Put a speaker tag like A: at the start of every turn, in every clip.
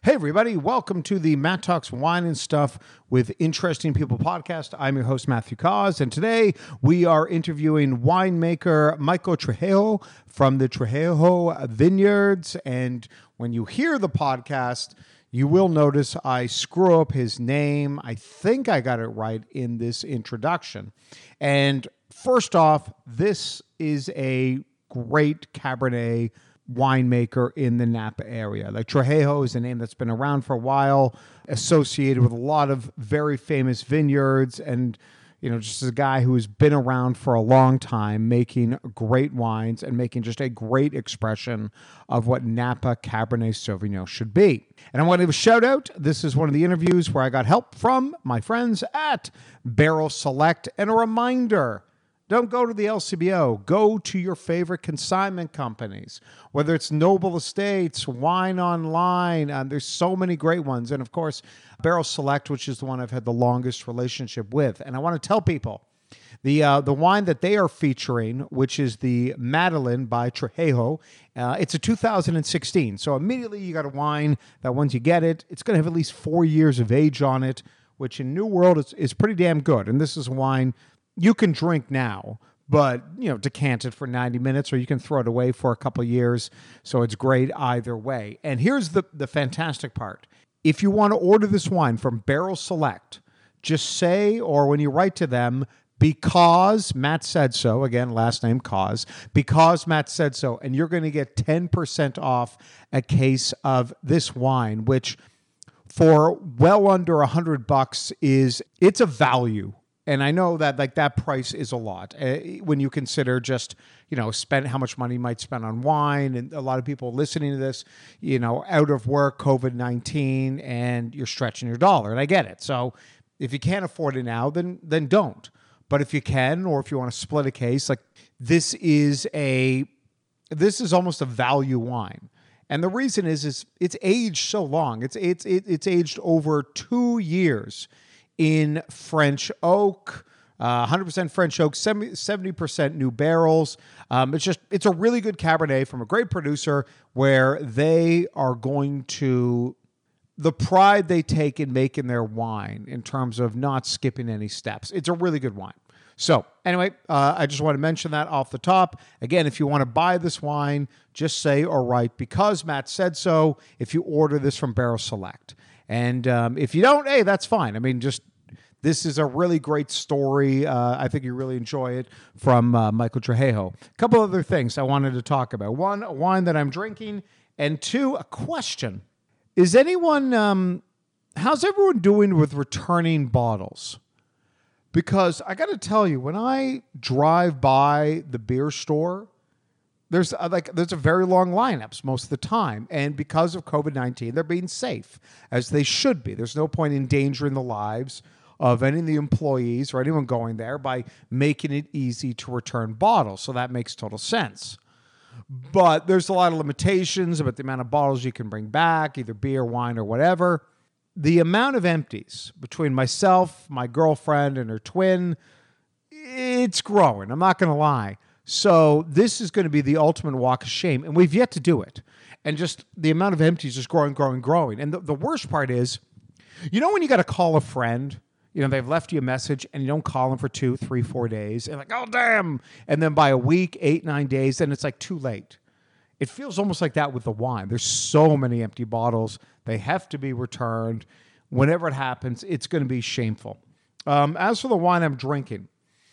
A: Hey, everybody. Welcome to the Matt Talks Wine and Stuff with Interesting People podcast. I'm your host, Matthew Cause, and today we are interviewing winemaker Michael Trujillo from the Trujillo Vineyards. And when you hear the podcast, you will notice I screw up his name. I think I got it right in this introduction. And first off, this is a great Cabernet winemaker in the Napa area. Like Trujillo is a name that's been around for a while, associated with a lot of very famous vineyards, and just a guy who's been around for a long time, making great wines and making just a great expression of what Napa Cabernet Sauvignon should be. And I want to give a shout out. This is one of the interviews where I got help from my friends at Barrel Select. And a reminder, don't go to the LCBO. Go to your favorite consignment companies, whether it's Noble Estates, Wine Online. There's so many great ones. And, of course, Barrel Select, which is the one I've had the longest relationship with. And I want to tell people, the wine that they are featuring, which is the Madeleine by Trujillo, it's a 2016. So immediately you got a wine that once you get it, it's going to have at least 4 years of age on it, which in New World is pretty damn good. And this is a wine you can drink now, but, decant it for 90 minutes, or you can throw it away for a couple of years. So it's great either way. And here's the fantastic part. If you want to order this wine from Barrel Select, just say, or when you write to them, because Matt said so, again, last name Cause, because Matt said so, and you're going to get 10% off a case of this wine, which for well under $100 it's a value. And I know that that price is a lot when you consider just, spend how much money you might spend on wine. And a lot of people listening to this, out of work, COVID-19, and you're stretching your dollar. And I get it. So if you can't afford it now, then don't. But if you can, or if you want to split a case, this is almost a value wine. And the reason is it's aged so long. It's aged over 2 years in French oak, 100% French oak, 70% new barrels. It's a really good Cabernet from a great producer where they are going to, the pride they take in making their wine in terms of not skipping any steps. It's a really good wine. So anyway, I just want to mention that off the top. Again, if you want to buy this wine, just say or write, because Matt said so, if you order this from Barrel Select. And if you don't, hey, that's fine. I mean, this is a really great story. I think you really enjoy it from Michael Trujillo. A couple other things I wanted to talk about. One, a wine that I'm drinking. And two, a question. Is anyone, how's everyone doing with returning bottles? Because I got to tell you, when I drive by the beer store, there's a very long lineups most of the time. And because of COVID-19, they're being safe, as they should be. There's no point endangering the lives of any of the employees or anyone going there by making it easy to return bottles. So that makes total sense. But there's a lot of limitations about the amount of bottles you can bring back, either beer, wine, or whatever. The amount of empties between myself, my girlfriend, and her twin, it's growing. I'm not going to lie. So this is going to be the ultimate walk of shame, and we've yet to do it. And just the amount of empties is growing. And the worst part is, when you got to call a friend, they've left you a message, and you don't call them for 2, 3, 4 days, and oh, damn. And then by a week, 8, 9 days, then it's too late. It feels almost like that with the wine. There's so many empty bottles. They have to be returned. Whenever it happens, it's going to be shameful. As for the wine I'm drinking,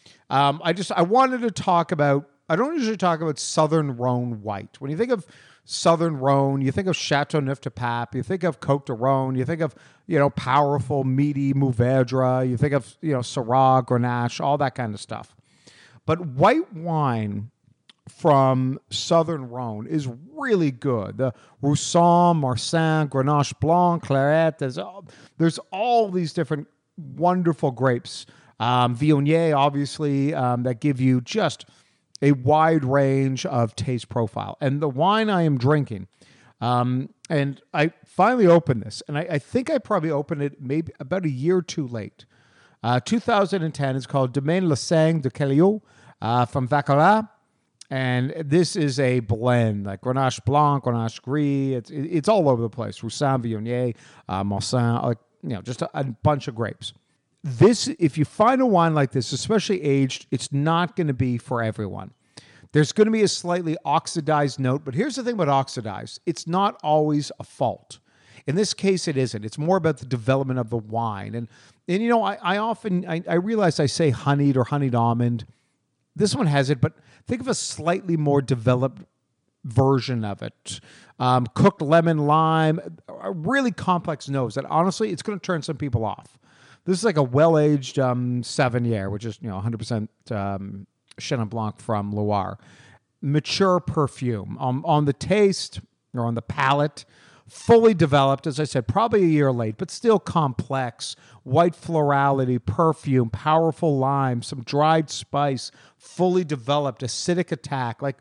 A: I wanted to talk about, I don't usually talk about Southern Rhone White. When you think of Southern Rhone, you think of Chateauneuf du Pape, you think of Côte de Rhone, you think of, powerful, meaty Mourvèdre, you think of, Syrah, Grenache, all that kind of stuff. But white wine from Southern Rhone is really good. The Roussanne, Marsanne, Grenache Blanc, Claret, there's all these different wonderful grapes. Viognier, obviously, that give you just a wide range of taste profile. And the wine I am drinking, and I finally opened this, and I think I probably opened it maybe about a year too late. 2010, it's called Domaine Le Sang de Callio from Vaccarat. And this is a blend, like Grenache Blanc, Grenache Gris. It's all over the place. Roussanne, Viognier, Marsanne, like, just a bunch of grapes. This, if you find a wine like this, especially aged, it's not going to be for everyone. There's going to be a slightly oxidized note, but here's the thing about oxidized. It's not always a fault. In this case, it isn't. It's more about the development of the wine. And I often realize I say honeyed or honeyed almond. This one has it, but think of a slightly more developed version of it. Cooked lemon, lime, a really complex nose that honestly, it's going to turn some people off. This is like a well-aged Sauvignon, which is 100% Chenin Blanc from Loire. Mature perfume on the taste or on the palate. Fully developed, as I said, probably a year late, but still complex. White florality, perfume, powerful lime, some dried spice, fully developed, acidic attack. Like,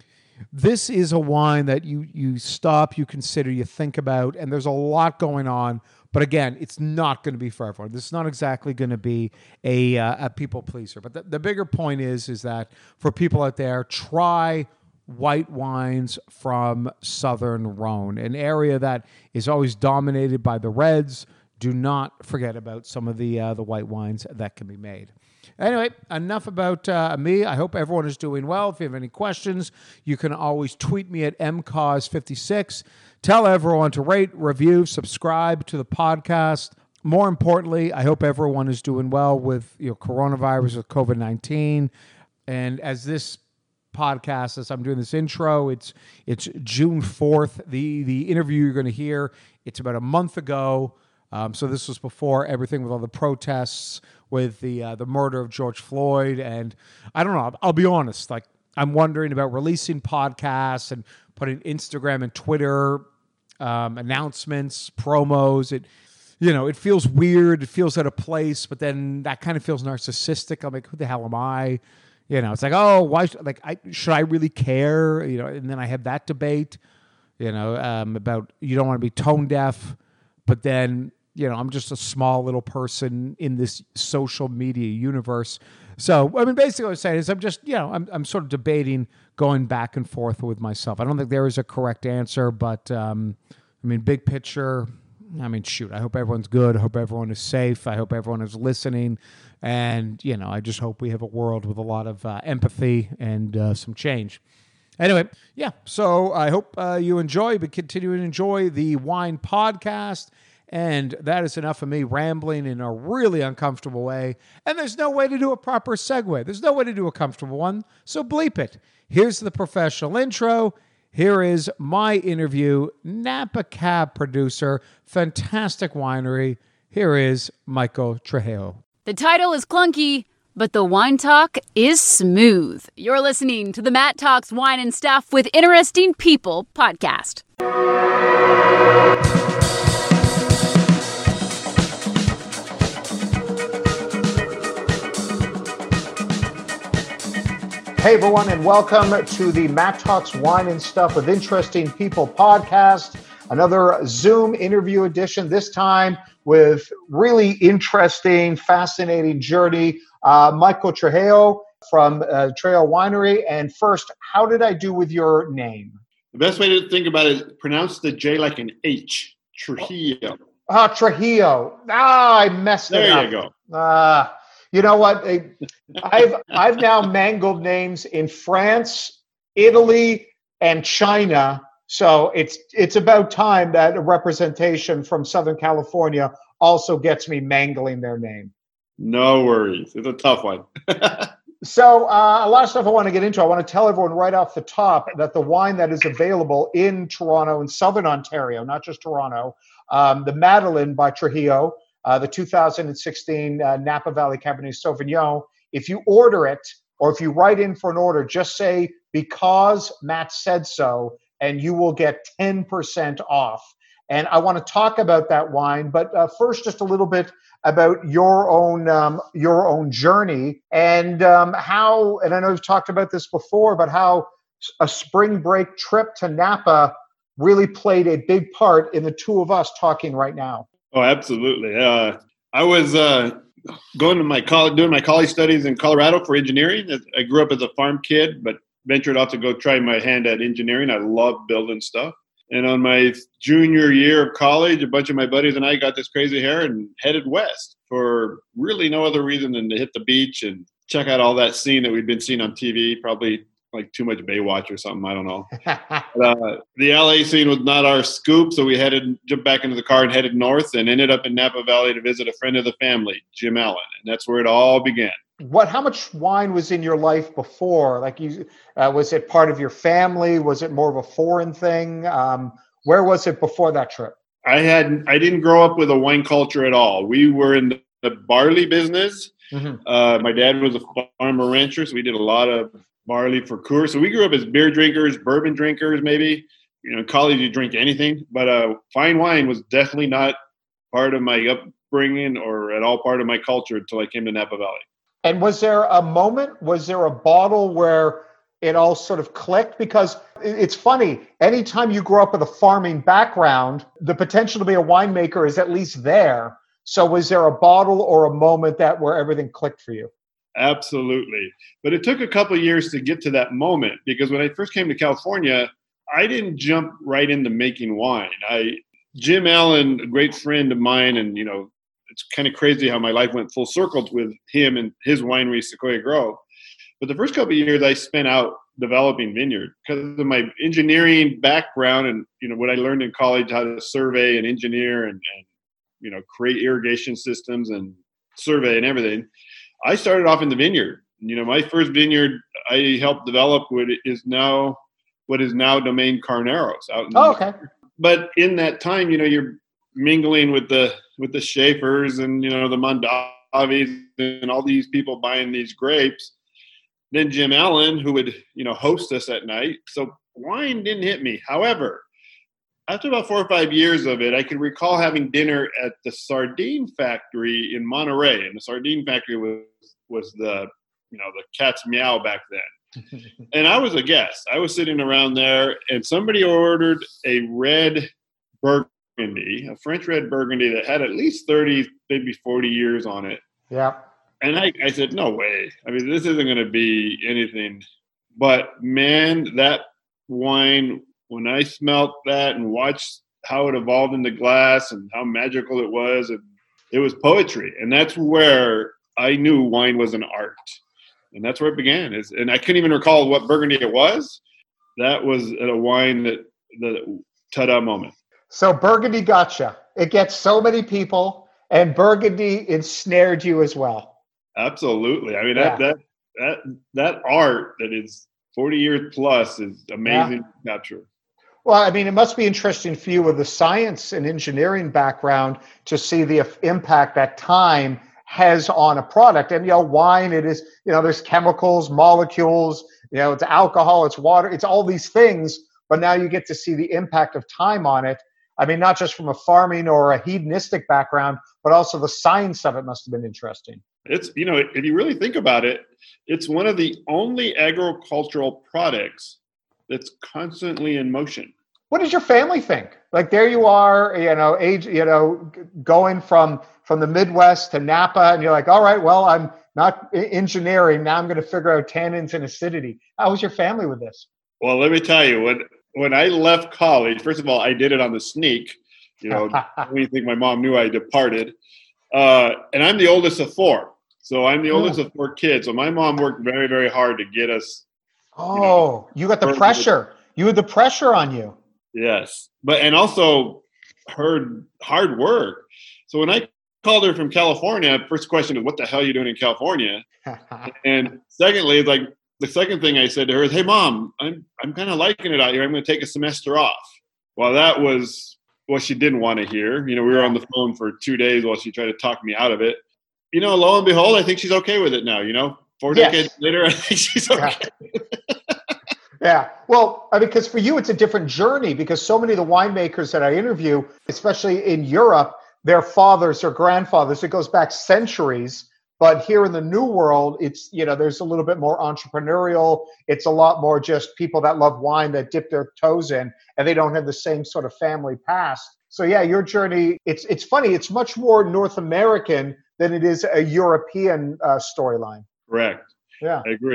A: this is a wine that you stop, you consider, you think about, and there's a lot going on. But again, it's not going to be for everyone. This is not exactly going to be a people pleaser. But the bigger point is that for people out there, try white wines from Southern Rhone, an area that is always dominated by the reds. Do not forget about some of the white wines that can be made. Anyway, enough about me. I hope everyone is doing well. If you have any questions, you can always tweet me at mcause56. Tell everyone to rate, review, subscribe to the podcast. More importantly, I hope everyone is doing well with coronavirus, with COVID-19. And as this podcast, as I'm doing this intro, it's June 4th. The interview you're going to hear, it's about a month ago. So this was before everything with all the protests, with the murder of George Floyd. And I don't know, I'll be honest, like, I'm wondering about releasing podcasts and putting Instagram and Twitter announcements, promos. It feels weird. It feels out of place, but then that kind of feels narcissistic. I'm like, who the hell am I? It's like, oh, why? Should I really care? And then I have that debate, about you don't want to be tone deaf, but then I'm just a small little person in this social media universe. So basically, what I'm saying is I'm just I'm sort of debating, going back and forth with myself. I don't think there is a correct answer, but big picture. Shoot, I hope everyone's good. I hope everyone is safe. I hope everyone is listening. And, I just hope we have a world with a lot of empathy and some change. Anyway, yeah, so I hope you enjoy, but continue to enjoy the Wine Podcast. And that is enough of me rambling in a really uncomfortable way. And there's no way to do a proper segue. There's no way to do a comfortable one. So bleep it. Here's the professional intro. Here is my interview, Napa Cab producer, fantastic winery. Here is Michael Trujillo.
B: The title is clunky, but the wine talk is smooth. You're listening to the Matt Talks Wine and Stuff with Interesting People podcast.
A: Hey everyone, and welcome to the Matt Talks Wine and Stuff with Interesting People podcast. Another Zoom interview edition, this time with really interesting, fascinating journey. Michael Trujillo from Trujillo Winery. And first, how did I do with your name?
C: The best way to think about it is pronounce the J like an H. Trujillo.
A: Trujillo. I messed it up.
C: There you go.
A: You know what? I've now mangled names in France, Italy, and China. So it's about time that a representation from Southern California also gets me mangling their name.
C: No worries. It's a tough one.
A: So a lot of stuff I want to get into. I want to tell everyone right off the top that the wine that is available in Toronto and Southern Ontario, not just Toronto, the Madeleine by Trujillo, the 2016 Napa Valley Cabernet Sauvignon. If you order it, or if you write in for an order, just say, "Because Matt said so," and you will get 10% off. And I want to talk about that wine, but first, just a little bit about your own journey and how. And I know we've talked about this before, but how a spring break trip to Napa really played a big part in the two of us talking right now.
C: Oh, absolutely. I was going to my college, doing my college studies in Colorado for engineering. I grew up as a farm kid, but ventured off to go try my hand at engineering. I love building stuff. And on my junior year of college, a bunch of my buddies and I got this crazy hair and headed west for really no other reason than to hit the beach and check out all that scene that we'd been seeing on TV, probably like too much Baywatch or something. I don't know. The LA scene was not our scoop, so we jumped back into the car and headed north and ended up in Napa Valley to visit a friend of the family, Jim Allen. And that's where it all began.
D: How much wine was in your life before? Like was it part of your family? Was it more of a foreign thing? Where was it before that trip?
C: I didn't grow up with a wine culture at all. We were in the barley business. Mm-hmm. My dad was a farmer rancher, so we did a lot of barley for Coors. So we grew up as beer drinkers, bourbon drinkers, maybe. In college you drink anything, but fine wine was definitely not part of my upbringing or at all part of my culture until I came to Napa Valley.
D: And was there a moment, was there a bottle where it all sort of clicked? Because it's funny, anytime you grow up with a farming background, the potential to be a winemaker is at least there. So was there a bottle or a moment where everything clicked for you?
C: Absolutely. But it took a couple of years to get to that moment, because when I first came to California, I didn't jump right into making wine. Jim Allen, a great friend of mine, and it's kind of crazy how my life went full circle with him and his winery, Sequoia Grove. But the first couple of years I spent out developing vineyard because of my engineering background and, what I learned in college, how to survey and engineer and create irrigation systems and survey and everything. I started off in the vineyard. My first vineyard I helped develop what is now Domaine Carneros out in
D: okay.
C: But in that time, you're mingling with the Schaefers and the Mondavis and all these people buying these grapes. Then Jim Allen, who would host us at night. So wine didn't hit me. However, after about 4 or 5 years of it, I can recall having dinner at the sardine factory in Monterey, and the sardine factory was the cat's meow back then. And I was a guest. I was sitting around there, and somebody ordered a red Burgundy, a French red Burgundy that had at least 30, maybe 40 years on it.
D: Yeah.
C: And I said, no way. I mean, this isn't going to be anything. But, man, that wine, when I smelt that and watched how it evolved into glass and how magical it was poetry. And that's where I knew wine was an art. And that's where it began. And I couldn't even recall what Burgundy it was. That was a wine the ta-da moment.
D: So Burgundy gotcha. It gets so many people, and Burgundy ensnared you as well.
C: Absolutely. I mean, that art that is 40 years plus is amazing to capture.
D: Well, I mean, it must be interesting for you with the science and engineering background to see the impact that time has on a product. And, wine, it is, there's chemicals, molecules, it's alcohol, it's water, it's all these things. But now you get to see the impact of time on it. I mean, not just from a farming or a hedonistic background, but also the science of it must have been interesting.
C: It's, if you really think about it, it's one of the only agricultural products that's constantly in motion.
D: What does your family think? Like, there you are, going from the Midwest to Napa, and you're like, all right, well, I'm not engineering. Now I'm going to figure out tannins and acidity. How was your family with this?
C: Well, let me tell you, when I left college, first of all, I did it on the sneak. I don't think my mom knew I departed. And I'm the oldest of four. So I'm the oldest of four kids. So my mom worked very, very hard to get us.
D: You got the pressure. You had the pressure on you.
C: Yes. And also her hard work. So when I called her from California, first question is, what the hell are you doing in California? And secondly, it's like, the second thing I said to her is, hey, Mom, I'm kind of liking it out here. I'm going to take a semester off. Well, that was what she didn't want to hear. We were on the phone for 2 days while she tried to talk me out of it. Lo and behold, I think she's okay with it now. 4 decades later, I think she's okay.
D: Yeah. Well, because for you, it's a different journey, because so many of the winemakers that I interview, especially in Europe, their fathers or grandfathers, it goes back centuries. But here in the New World, it's, there's a little bit more entrepreneurial. It's a lot more just people that love wine that dip their toes in, and they don't have the same sort of family past. So yeah, your journey, it's funny. It's much more North American than it is a European storyline.
C: Correct.
D: Yeah.
C: I agree.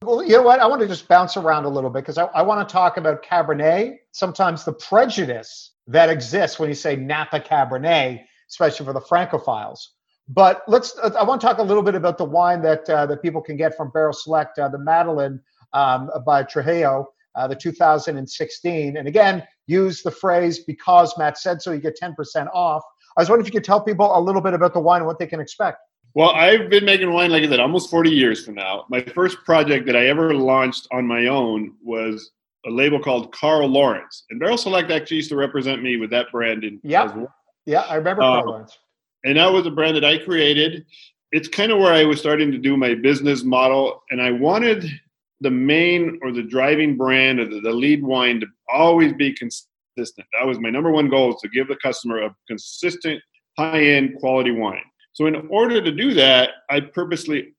D: Well, you know what? I want to just bounce around a little bit because I want to talk about Cabernet. Sometimes the prejudice that exists when you say Napa Cabernet, especially for the Francophiles. But I want to talk a little bit about the wine that people can get from Barrel Select, the Madeleine by Trujillo, the 2016. And again, use the phrase "because Matt said so," you get 10% off. I was wondering if you could tell people a little bit about the wine and what they can expect.
C: Well, I've been making wine, like I said, almost 40 years from now. My first project that I ever launched on my own was a label called Carl Lawrence. And Barrel Select actually used to represent me with that brand. As well.
D: Yeah, I remember Carl Lawrence.
C: And that was a brand that I created. It's kind of where I was starting to do my business model. And I wanted the main or the driving brand or the lead wine to always be consistent. That was my number one goal, is to give the customer a consistent, high-end quality wine. So in order to do that, I purposely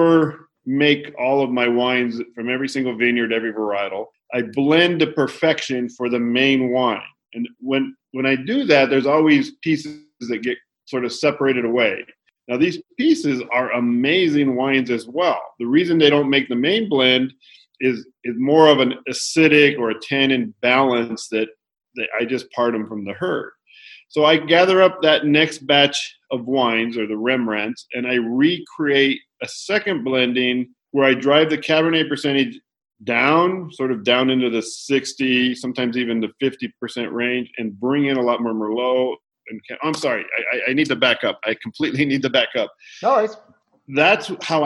C: make all of my wines from every single vineyard, every varietal. I blend to perfection for the main wine. And when I do that, there's always pieces that get sort of separated away. Now, these pieces are amazing wines as well. The reason they don't make the main blend is more of an acidic or a tannin balance that I just part them from the herd. So I gather up that next batch of wines, or the Rembrandts, and I recreate a second blending where I drive the Cabernet percentage down, sort of down into the 60, sometimes even the 50% range, and bring in a lot more Merlot. I'm sorry, I need to back up. I completely need to back up.
D: No worries.
C: That's how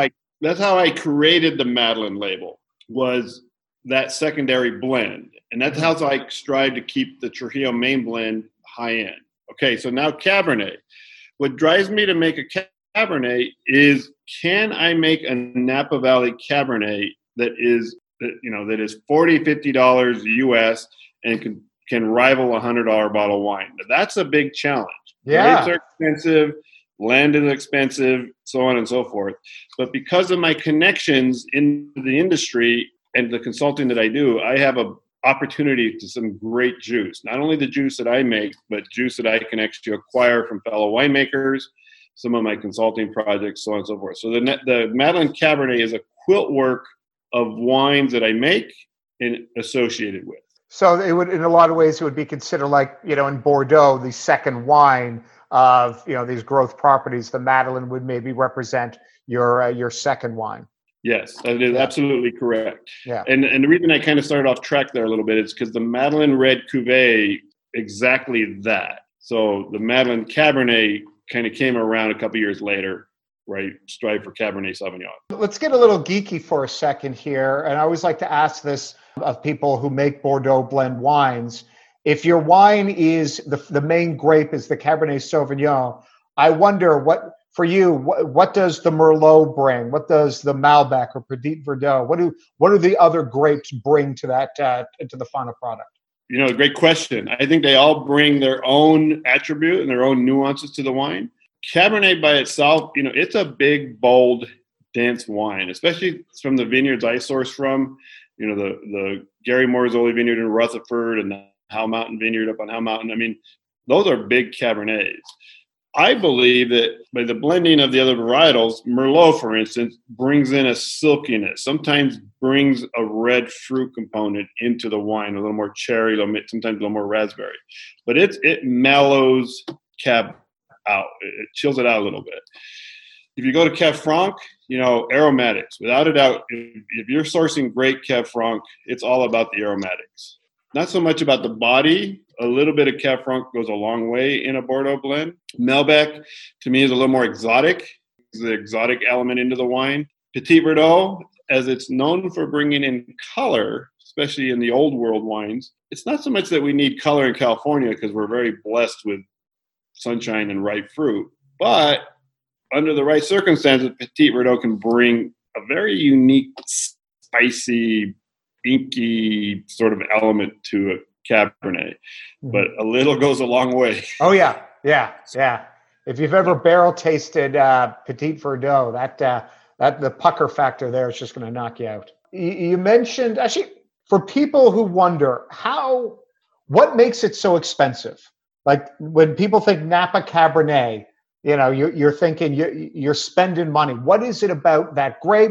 C: I created the Madeleine label, was that secondary blend. And that's how I strive to keep the Trujillo main blend high end. Okay, so now Cabernet. What drives me to make a Cabernet is, can I make a Napa Valley Cabernet that is $40, $50 US and can rival a $100 bottle of wine? That's a big challenge.
D: Yeah.
C: Grapes are expensive, land is expensive, so on and so forth. But because of my connections in the industry and the consulting that I do, I have a opportunity to some great juice. Not only the juice that I make, but juice that I can actually acquire from fellow winemakers, some of my consulting projects, so on and so forth. So the Madeleine Cabernet is a quilt work of wines that I make and associated with.
D: So it would, in a lot of ways, it would be considered like, in Bordeaux, the second wine of, these growth properties. The Madeleine would maybe represent your second wine.
C: Yes, that is absolutely correct.
D: Yeah.
C: And the reason I kind of started off track there a little bit is because the Madeleine Red Cuvée, exactly that. So the Madeleine Cabernet kind of came around a couple years later, right? Strive for Cabernet Sauvignon.
D: Let's get a little geeky for a second here. And I always like to ask this of people who make Bordeaux blend wines. If your wine is the main grape is the Cabernet Sauvignon, I wonder what does the Merlot bring? What does the Malbec or Petit Verdot? What do the other grapes bring to that into the final product?
C: Great question. I think they all bring their own attribute and their own nuances to the wine. Cabernet by itself, it's a big, bold, dense wine, especially from the vineyards I source from. The Gary Morzoli vineyard in Rutherford and the Howe Mountain vineyard up on Howe Mountain. I mean, those are big Cabernets. I believe that by the blending of the other varietals, Merlot, for instance, brings in a silkiness, sometimes brings a red fruit component into the wine, a little more cherry, sometimes a little more raspberry. But it mellows Cab out. It chills it out a little bit. If you go to Cab Franc, aromatics. Without a doubt, if you're sourcing great Cab Franc, it's all about the aromatics. Not so much about the body. A little bit of Cab Franc goes a long way in a Bordeaux blend. Malbec, to me, is a little more exotic. It's the exotic element into the wine. Petit Verdot, as it's known for bringing in color, especially in the old world wines, it's not so much that we need color in California because we're very blessed with sunshine and ripe fruit. But under the right circumstances, Petit Verdot can bring a very unique, spicy, inky sort of element to a Cabernet, but a little goes a long way.
D: Oh yeah. If you've ever barrel tasted Petit Verdot, that the pucker factor there is just going to knock you out. You mentioned, actually, for people who wonder what makes it so expensive? Like when people think Napa Cabernet, you're thinking you're spending money. What is it about that grape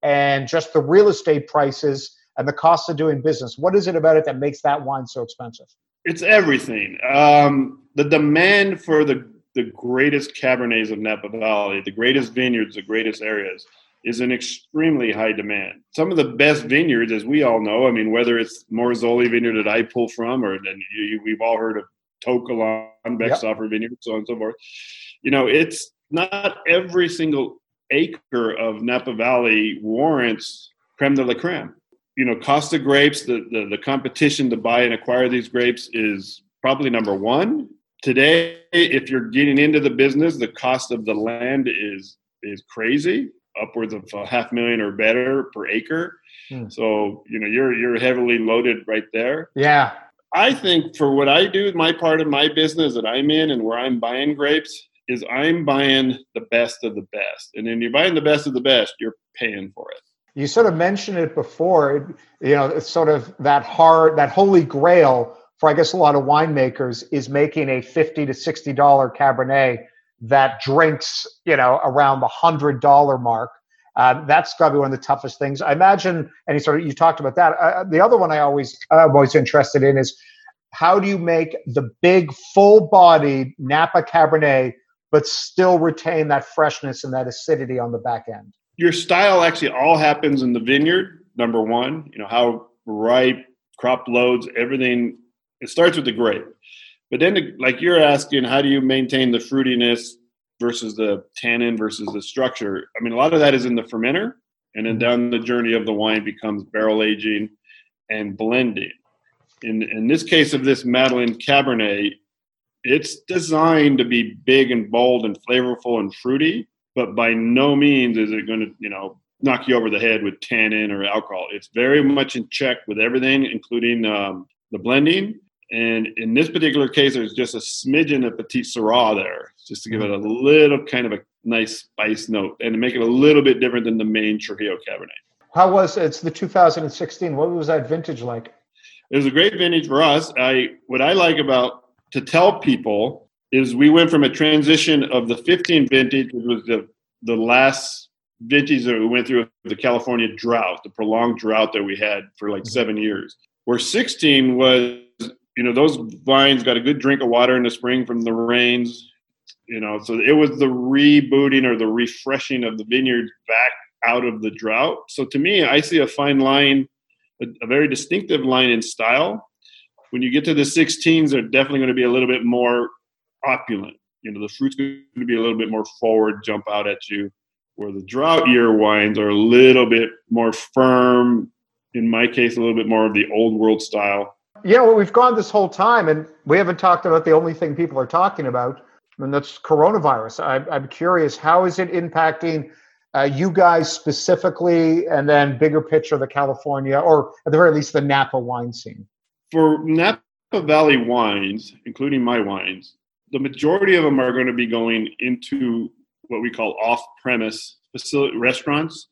D: and just the real estate prices and the cost of doing business? What is it about it that makes that wine so expensive?
C: It's everything. The demand for the greatest Cabernets of Napa Valley, the greatest vineyards, the greatest areas, is an extremely high demand. Some of the best vineyards, as we all know, I mean, whether it's Morzoli vineyard that I pull from, or then we've all heard of To Kalon, Beckstoffer vineyard, so on and so forth. You know, it's not every single acre of Napa Valley warrants creme de la creme. You know, cost of grapes, the competition to buy and acquire these grapes is probably number one. Today, if you're getting into the business, the cost of the land is crazy, upwards of $500,000 or better per acre. So, you know, you're heavily loaded right there.
D: Yeah.
C: I think for what I do, my part of my business that I'm in and where I'm buying grapes is I'm buying the best of the best. And then you're buying the best of the best, you're paying for it.
D: You sort of mentioned it before, you know, it's sort of that holy grail for, I guess, a lot of winemakers is making a $50 to $60 Cabernet that drinks, you know, around the $100 mark. That's got to be one of the toughest things. I imagine, and you talked about that. The other one I'm always interested in is how do you make the big, full-bodied Napa Cabernet, but still retain that freshness and that acidity on the back end?
C: Your style actually all happens in the vineyard, number one. You know, how ripe, crop loads, everything. It starts with the grape. But then, like you're asking, how do you maintain the fruitiness versus the tannin versus the structure? I mean, a lot of that is in the fermenter. And then down the journey of the wine becomes barrel aging and blending. In this case of this Madeleine Cabernet, it's designed to be big and bold and flavorful and fruity. But by no means is it going to, you know, knock you over the head with tannin or alcohol. It's very much in check with everything, including the blending. And in this particular case, there's just a smidgen of Petit Syrah there, just to give it a little kind of a nice spice note and to make it a little bit different than the main Trujillo Cabernet.
D: It's the 2016. What was that vintage like?
C: It was a great vintage for us. What I like about to tell people is we went from a transition of the 15 vintage, which was the last vintage that we went through the California drought, the prolonged drought that we had for like 7 years, where 16 was, you know, those vines got a good drink of water in the spring from the rains, you know, so it was the rebooting or the refreshing of the vineyards back out of the drought. So to me, I see a fine line, a very distinctive line in style. When you get to the 16s, they're definitely going to be a little bit more opulent. You know, the fruit's going to be a little bit more forward, jump out at you, where the drought year wines are a little bit more firm. In my case, a little bit more of the old world style.
D: You know, we've gone this whole time and we haven't talked about the only thing people are talking about, and that's coronavirus. I'm curious, how is it impacting you guys specifically, and then bigger picture, the California, or at the very least, the Napa wine scene? For
C: Napa Valley wines, including my wines, the majority of them are going to be going into what we call off-premise facility restaurants.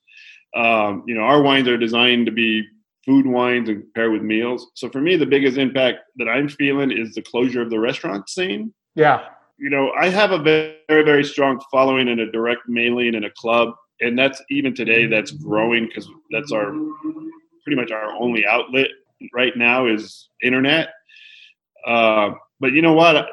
C: You know, our wines are designed to be food wines and pair with meals. So for me, the biggest impact that I'm feeling is the closure of the restaurant scene.
D: Yeah.
C: You know, I have a very, very strong following in a direct mailing in a club. And that's even today, that's growing because that's pretty much our only outlet right now is internet. But you know what?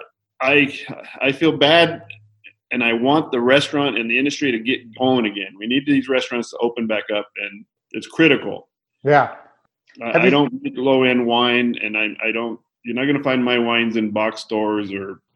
C: I feel bad, and I want the restaurant and the industry to get going again. We need these restaurants to open back up, and it's critical.
D: Yeah.
C: I don't make low-end wine, and I don't. You're not going to find my wines in box stores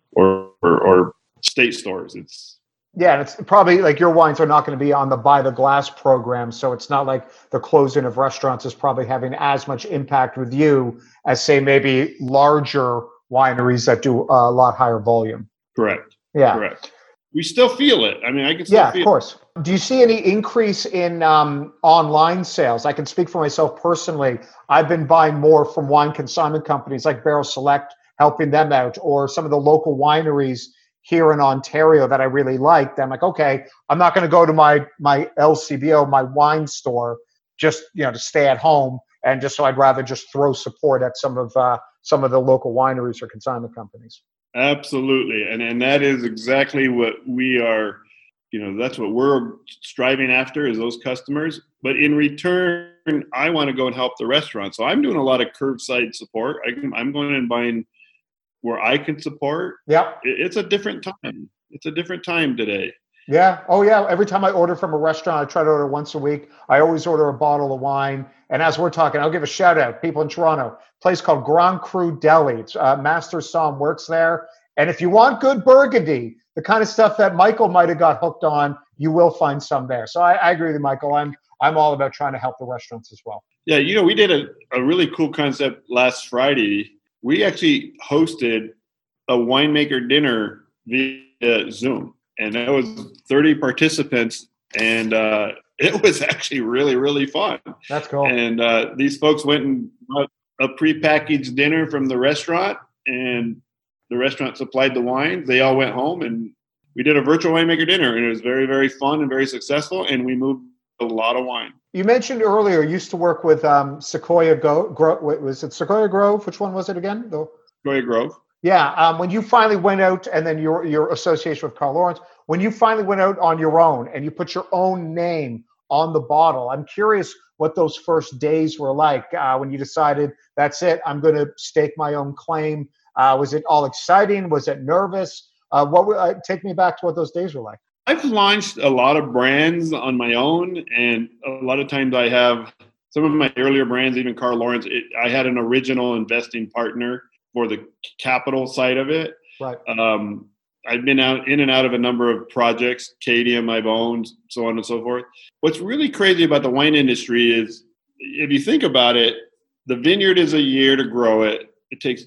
C: or state stores.
D: And it's probably like your wines are not going to be on the Buy the Glass program, so it's not like the closing of restaurants is probably having as much impact with you as, say, maybe larger wineries that do a lot higher volume.
C: Correct.
D: Yeah.
C: Correct. We still feel it. I mean, I can still feel it.
D: Yeah, of course. Do you see any increase in online sales? I can speak for myself personally. I've been buying more from wine consignment companies like Barrel Select, helping them out, or some of the local wineries here in Ontario that I really like. I'm like, okay, I'm not going to go to my LCBO, my wine store, just, you know, to stay at home, and just so I'd rather just throw support at some of the local wineries or consignment companies.
C: Absolutely. And that is exactly what we are That's what we're striving after, is those customers. But in return, I want to go and help the restaurant. So I'm doing a lot of curbside support. I'm going and buying where I can support.
D: Yeah.
C: It's a different time. It's a different time today.
D: Yeah. Oh, yeah. Every time I order from a restaurant, I try to order once a week. I always order a bottle of wine. And as we're talking, I'll give a shout out, people in Toronto, place called Grand Cru Deli. It's, Master Som works there. And if you want good Burgundy, the kind of stuff that Michael might have got hooked on, you will find some there. So I agree with you, Michael. I'm all about trying to help the restaurants as well.
C: Yeah, we did a really cool concept last Friday. We actually hosted a winemaker dinner via Zoom, and that was 30 participants, and it was actually really, really fun.
D: That's cool.
C: And these folks went and bought a prepackaged dinner from the restaurant, and the restaurant supplied the wine. They all went home, and we did a virtual winemaker dinner, and it was very, very fun and very successful, and we moved a lot of wine.
D: You mentioned earlier you used to work with Sequoia Grove. Was it Sequoia Grove? Which one was it again?
C: Sequoia Grove.
D: Yeah. When you finally went out, and then your association with Carl Lawrence, when you finally went out on your own and you put your own name on the bottle, I'm curious what those first days were like when you decided, that's it, I'm going to stake my own claim. Was it all exciting? Was it nervous? Take me back to what those days were like.
C: I've launched a lot of brands on my own, and a lot of times I have some of my earlier brands, even Carl Lawrence, I had an original investing partner for the capital side of it.
D: Right.
C: I've been in and out of a number of projects, Cadium I've owned, so on and so forth. What's really crazy about the wine industry is, if you think about it, the vineyard is a year to grow it. It takes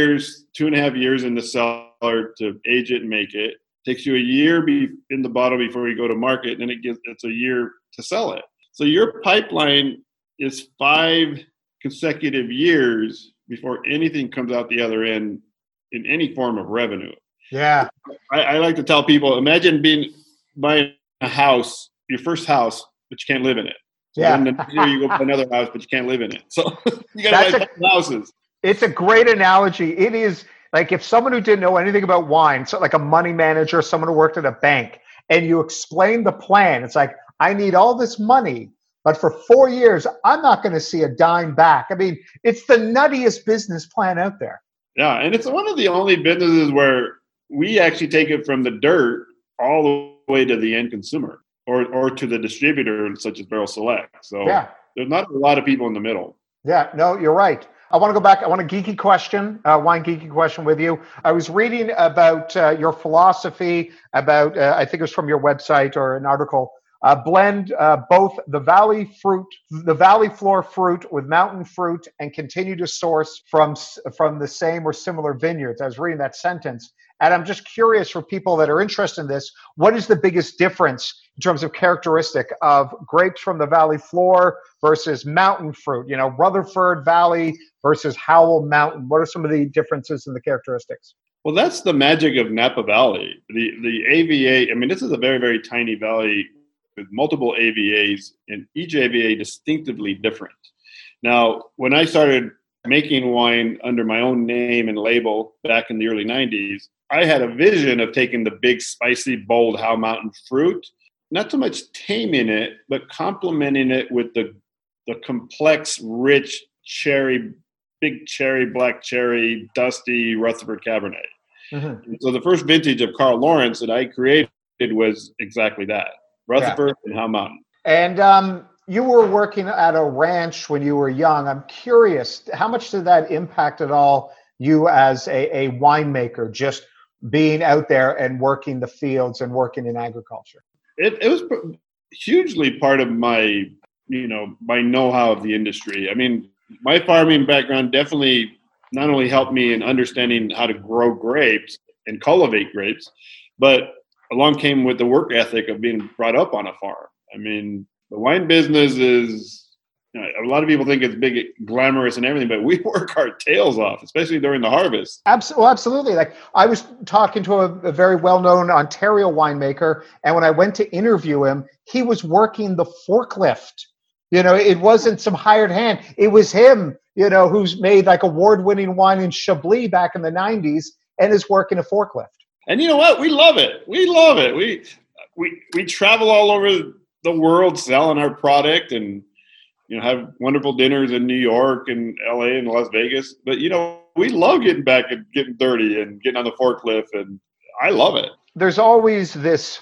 C: 2.5 years in the cellar to age it and make it. It takes you a year in the bottle before you go to market, and then it's a year to sell it. So your pipeline is 5 consecutive years before anything comes out the other end in any form of revenue.
D: Yeah.
C: I like to tell people, imagine buying a house, your first house, but you can't live in it. So
D: yeah.
C: Then the next year you go buy another house, but you can't live in it. So you got to buy houses.
D: It's a great analogy. It is like if someone who didn't know anything about wine, so like a money manager, someone who worked at a bank, and you explain the plan, it's like, I need all this money, but for 4 years, I'm not going to see a dime back. I mean, it's the nuttiest business plan out there.
C: Yeah, and it's one of the only businesses where we actually take it from the dirt all the way to the end consumer or to the distributor, such as Barrel Select. So yeah. There's not a lot of people in the middle.
D: Yeah, no, you're right. I want to go back. I want a geeky question, wine geeky question with you. I was reading about your philosophy about, I think it was from your website or an article, blend both the valley floor fruit with mountain fruit and continue to source from the same or similar vineyards. I was reading that sentence, and I'm just curious for people that are interested in this, what is the biggest difference in terms of characteristic of grapes from the valley floor versus mountain fruit? You know, Rutherford Valley versus Howell Mountain. What are some of the differences in the characteristics?
C: Well, that's the magic of Napa Valley. The AVA, I mean, this is a very, very tiny valley with multiple AVAs, and each AVA distinctively different. Now, when I started making wine under my own name and label back in the early 90s, I had a vision of taking the big, spicy, bold Howell Mountain fruit, not so much taming it, but complementing it with the complex, rich cherry, big cherry, black cherry, dusty Rutherford Cabernet. Mm-hmm. So the first vintage of Carl Lawrence that I created was exactly that. Rutherford and Howell Mountain.
D: And you were working at a ranch when you were young. I'm curious, how much did that impact at all you as a winemaker, just being out there and working the fields and working in agriculture?
C: It was hugely part of my know-how of the industry. I mean, my farming background definitely not only helped me in understanding how to grow grapes and cultivate grapes, but along came with the work ethic of being brought up on a farm. I mean, the wine business is, a lot of people think it's big, glamorous and everything, but we work our tails off, especially during the harvest.
D: Absolutely. Like I was talking to a very well-known Ontario winemaker, and when I went to interview him, he was working the forklift. You know, it wasn't some hired hand. It was him, who's made like award-winning wine in Chablis back in the 90s and is working a forklift.
C: And you know what? We love it. We love it. we travel all over the world selling our product, and have wonderful dinners in New York and LA and Las Vegas. But we love getting back and getting dirty and getting on the forklift, and I love it.
D: There's always this,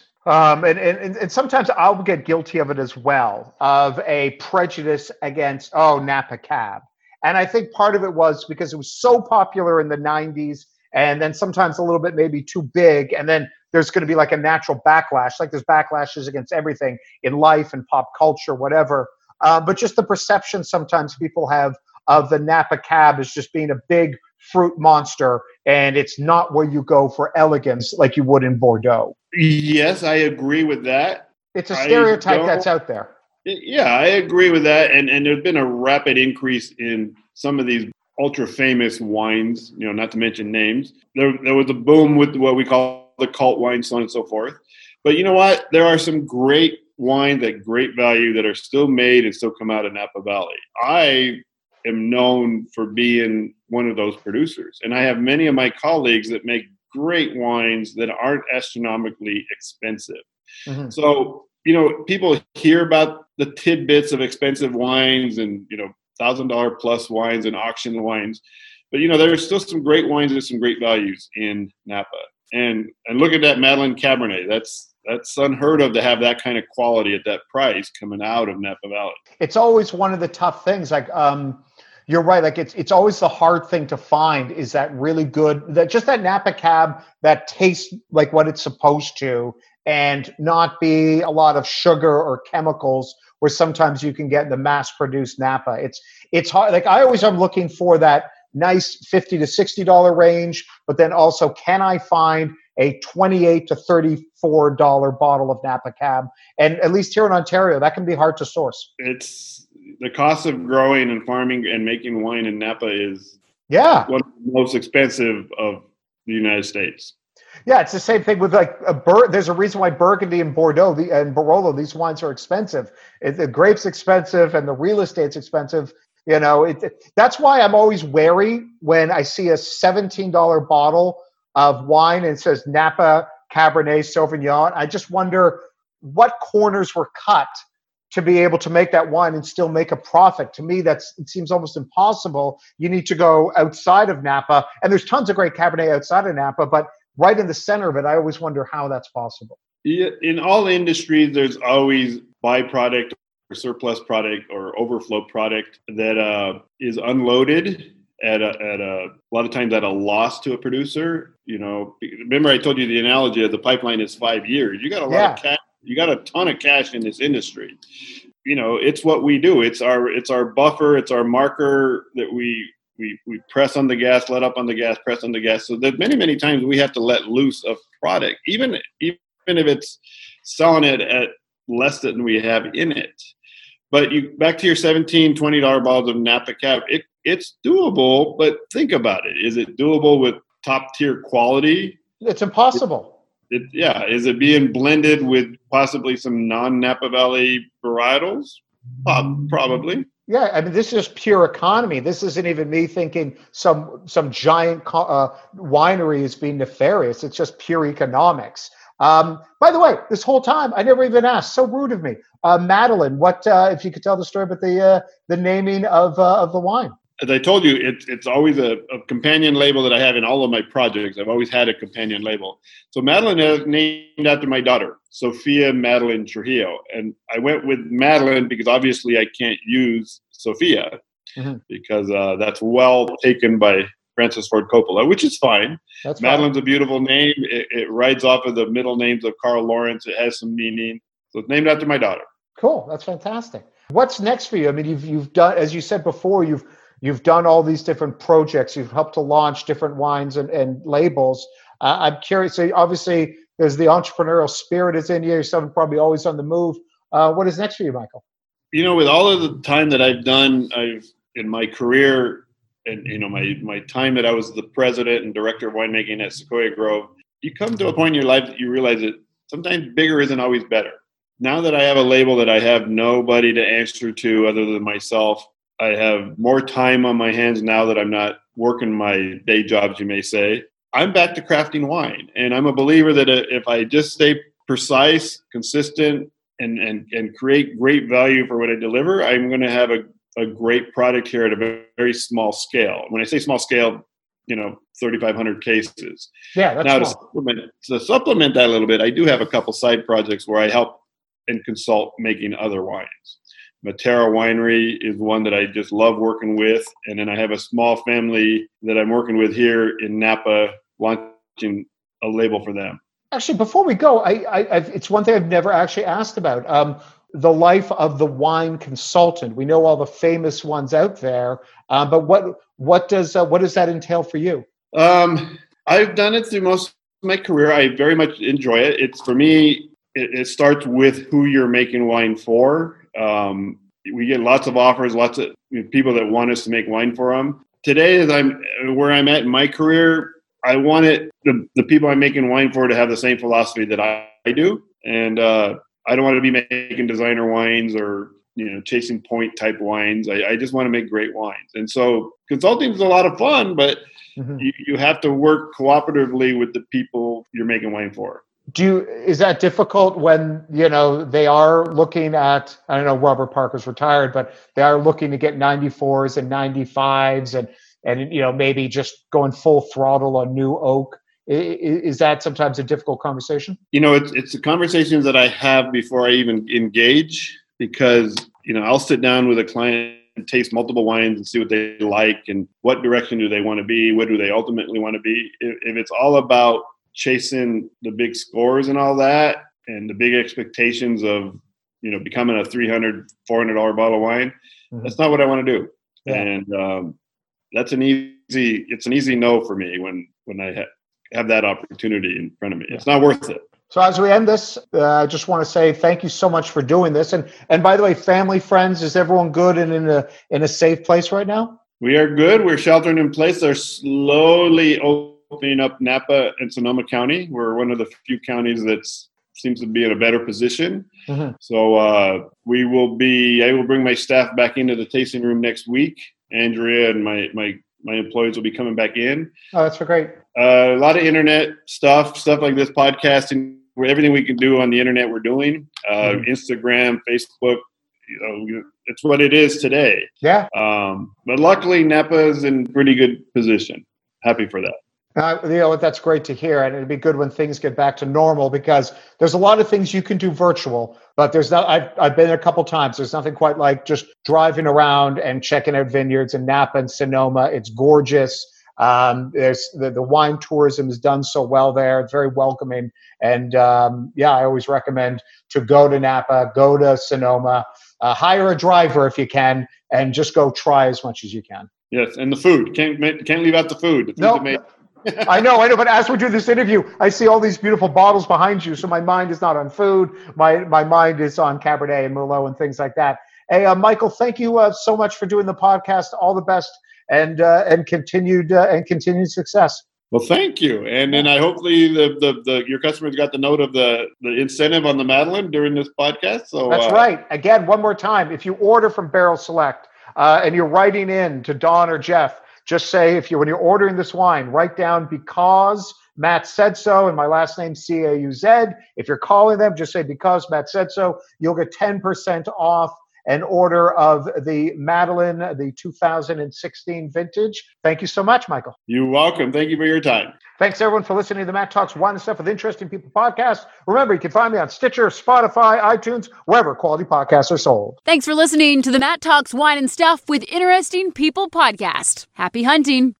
D: and sometimes I'll get guilty of it as well, of a prejudice against Napa Cab. And I think part of it was because it was so popular in the 90s, and then sometimes a little bit maybe too big, and then there's going to be like a natural backlash, like there's backlashes against everything in life and pop culture, whatever. But just the perception sometimes people have of the Napa Cab as just being a big fruit monster, and it's not where you go for elegance like you would in Bordeaux.
C: Yes, I agree with that.
D: It's a stereotype that's out there.
C: Yeah, I agree with that. And there's been a rapid increase in some of these ultra famous wines, not to mention names. There was a boom with what we call the cult wine, so on and so forth. But you know what? There are some great wines at great value that are still made and still come out of Napa Valley. I am known for being one of those producers. And I have many of my colleagues that make great wines that aren't astronomically expensive. Mm-hmm. So, people hear about the tidbits of expensive wines and, $1,000 plus wines and auction wines. But, there's still some great wines and some great values in Napa. And look at that Madeleine Cabernet. That's unheard of to have that kind of quality at that price coming out of Napa Valley.
D: It's always one of the tough things. Like, you're right. Like it's always the hard thing to find is that really good, that Napa Cab that tastes like what it's supposed to, and not be a lot of sugar or chemicals where sometimes you can get in the mass-produced Napa. It's hard. Like I always am looking for that nice $50 to $60 range, but then also can I find a $28 to $34 bottle of Napa Cab? And at least here in Ontario, that can be hard to source.
C: It's the cost of growing and farming and making wine in Napa is one of the most expensive of the United States.
D: Yeah, it's the same thing with like there's a reason why Burgundy and Bordeaux and Barolo, these wines are expensive. The grape's expensive and the real estate's expensive. That's why I'm always wary when I see a $17 bottle of wine and it says Napa Cabernet Sauvignon. I just wonder what corners were cut to be able to make that wine and still make a profit. To me, it seems almost impossible. You need to go outside of Napa, and there's tons of great Cabernet outside of Napa, but right in the center of it, I always wonder how that's possible.
C: Yeah, in all industries, there's always byproduct or surplus product or overflow product that is unloaded at a lot of times at a loss to a producer. Remember I told you the analogy of the pipeline is 5 years. You got a lot of cash. You got a ton of cash in this industry. It's what we do. It's our buffer. It's our marker that we press on the gas, let up on the gas, press on the gas. So that many, many times we have to let loose of product, even if it's selling it at less than we have in it. But back to your $17, $20 bottles of Napa Cab, it's doable, but think about it. Is it doable with top tier quality?
D: It's impossible.
C: Is it being blended with possibly some non-Napa Valley varietals? Probably.
D: Yeah, I mean, this is just pure economy. This isn't even me thinking some giant winery is being nefarious. It's just pure economics. By the way, this whole time, I never even asked. So rude of me. Madeleine, what if you could tell the story about the naming of the wine?
C: As I told you, it's always a companion label that I have in all of my projects. I've always had a companion label. So Madeleine is named after my daughter, Sophia Madeleine Trujillo. And I went with Madeleine because obviously I can't use Sophia because that's well taken by Francis Ford Coppola, which is fine. That's Madeleine's fine. A beautiful name. It rides off of the middle names of Carl Lawrence. It has some meaning. So it's named after my daughter.
D: Cool. That's fantastic. What's next for you? I mean, you've done, as you said before, you've done all these different projects. You've helped to launch different wines and labels. I'm curious. So obviously, there's the entrepreneurial spirit is in you. You're someone probably always on the move. What is next for you, Michael?
C: With all of the time that I've done, in my career, and my time that I was the president and director of winemaking at Sequoia Grove, you come to a point in your life that you realize that sometimes bigger isn't always better. Now that I have a label that I have nobody to answer to other than myself, I have more time on my hands now that I'm not working my day jobs, you may say. I'm back to crafting wine. And I'm a believer that if I just stay precise, consistent, and create great value for what I deliver, I'm going to have a great product here at a very small scale. When I say small scale, 3,500 cases.
D: Yeah, that's
C: now
D: small.
C: to supplement that a little bit, I do have a couple side projects where I help and consult making other wines. Matera Winery is one that I just love working with, and then I have a small family that I'm working with here in Napa, launching a label for them.
D: Actually, before we go, it's one thing I've never actually asked about. The life of the wine consultant. We know all the famous ones out there, but what does that entail for you?
C: I've done it through most of my career. I very much enjoy it. It's for me. It starts with who you're making wine for. We get lots of offers, lots of people that want us to make wine for them. Today, as where I'm at in my career, I wanted the people I'm making wine for to have the same philosophy that I do, and I don't want to be making designer wines or chasing point type wines. I just want to make great wines, and so consulting is a lot of fun, but you have to work cooperatively with the people you're making wine for.
D: Is that difficult when they are looking at, I don't know, Robert Parker's retired, but they are looking to get 94s and 95s and maybe just going full throttle on new oak? Is that sometimes a difficult conversation?
C: It's the conversations that I have before I even engage, because I'll sit down with a client and taste multiple wines and see what they like and what direction do they want to be, what do they ultimately want to be. If it's all about chasing the big scores and all that and the big expectations of becoming a $300, $400 bottle of wine, that's not what I want to do. Yeah. And it's an easy no for me when I have that opportunity in front of me. It's not worth it.
D: So as we end this, I just want to say thank you so much for doing this. And by the way, family, friends, is everyone good and in a safe place right now?
C: We are good. We're sheltering in place. They're slowly opening up Napa and Sonoma County. We're one of the few counties that seems to be in a better position. So I will bring my staff back into the tasting room next week. Andrea and my employees will be coming back in.
D: Oh, that's great.
C: A lot of internet stuff like this podcasting, everything we can do on the internet we're doing. Instagram, Facebook, it's what it is today.
D: Yeah.
C: But luckily Napa's in pretty good position. Happy for that.
D: That's great to hear, and it'd be good when things get back to normal, because there's a lot of things you can do virtual, but there's not. I've been there a couple times. There's nothing quite like just driving around and checking out vineyards in Napa and Sonoma. It's gorgeous. There's the wine tourism is done so well there. It's very welcoming, and I always recommend to go to Napa, go to Sonoma, hire a driver if you can, and just go try as much as you can.
C: Yes, and the food can't leave out the food.
D: I know. But as we do this interview, I see all these beautiful bottles behind you. So my mind is not on food. My mind is on Cabernet and Merlot and things like that. Hey, Michael, thank you so much for doing the podcast. All the best and continued success.
C: Well, thank you. And then I hopefully your customers got the note of the incentive on the Madeleine during this podcast. So
D: that's right. Again, one more time, if you order from Barrel Select and you're writing in to Don or Jeff, just say, when you're ordering this wine, write down because Matt said so, and my last name Cauz. If you're calling them, just say because Matt said so. You'll get 10% off an order of the Madeleine, the 2016 vintage. Thank you so much, Michael.
C: You're welcome. Thank you for your time.
D: Thanks, everyone, for listening to the Matt Talks Wine and Stuff with Interesting People podcast. Remember, you can find me on Stitcher, Spotify, iTunes, wherever quality podcasts are sold.
B: Thanks for listening to the Matt Talks Wine and Stuff with Interesting People podcast. Happy hunting.